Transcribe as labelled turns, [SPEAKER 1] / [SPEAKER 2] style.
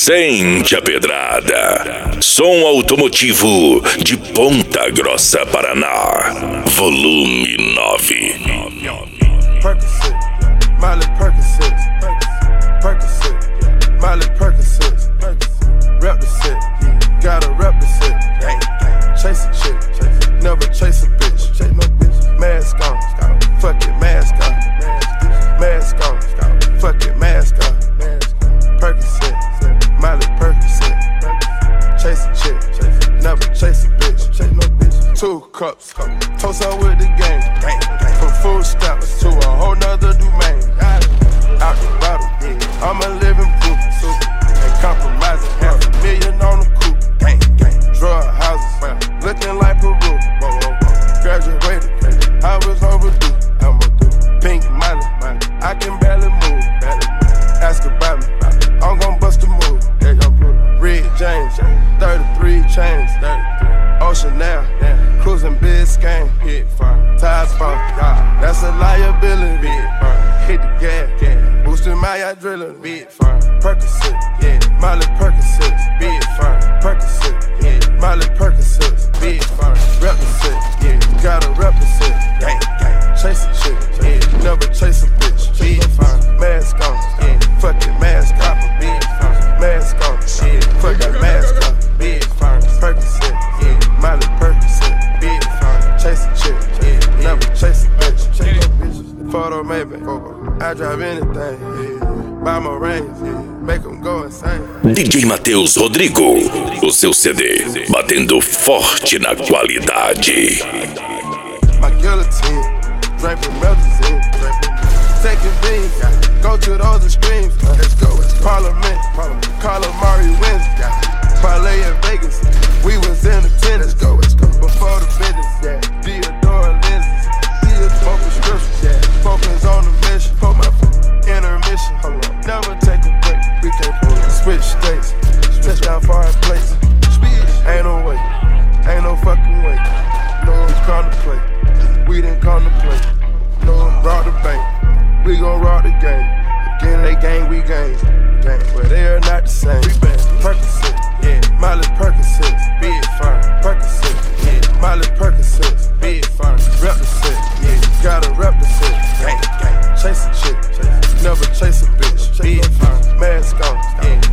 [SPEAKER 1] Sente a pedrada. Som automotivo de Ponta Grossa, Paraná. Volume 9.
[SPEAKER 2] Percocet, Miley Percocet, Percocet, Miley Percocet, rep the set, gotta rep the set. Chase a chick, never chase a bitch. Mask on, fuck it, mask on. Mask on, fuck it, mask on. Percocet, Miley Percocet, chase a chick, never chase a bitch. 2 cups, toast up with the gang. From food stamps to a whole nother domain. Out the bottle, I'm a living proof. Ain't compromising, $500,000 on the coupe. Drug houses, looking like Peru. Graduated, I was overdue. Pink Miley, I can barely move. Ask about me, I'm gon' bust a move. Red James, 33 chains. Ocean now, cruising Biscayne. Tires fall, that's a liability. Hit the gas, boosting my adrenaline. Percocet, Miley Percocet, Percocet, Miley Percocet, represent, gotta represent. Chase a chick, never chase a bitch. Mask on, fuck it, mask on. Mask on, fuck it, mask on. Percocet, Miley Percocet, chase a chick, never chase a bitch. Photo maybe, I drive anything, buy my rings, make them go insane.
[SPEAKER 1] DJ Matheus Rodrigo, o seu CD, batendo forte na qualidade.
[SPEAKER 2] My guillotine, drink from Melazine, taking beans, go to those extremes. Let's go, Parliament, Calamari wins, parlay in Vegas, we was in attendance. Let's go, before the business, Theodore lenses, smoke prescriptions, focus on the mission, for my intermission, never take a break, we can't pull it. Switch states, stretch down far in place, ain't no way, ain't no fucking way, no one's contemplate, we didn't contemplate, no one brought the bank, we gon' rock the game, again they gang, we gang, but they are not the same. Percocet, Miley Percocet, Percocet, Miley Percocet, represent, gotta represent. Chase a chick, never chase a bitch. Mask on,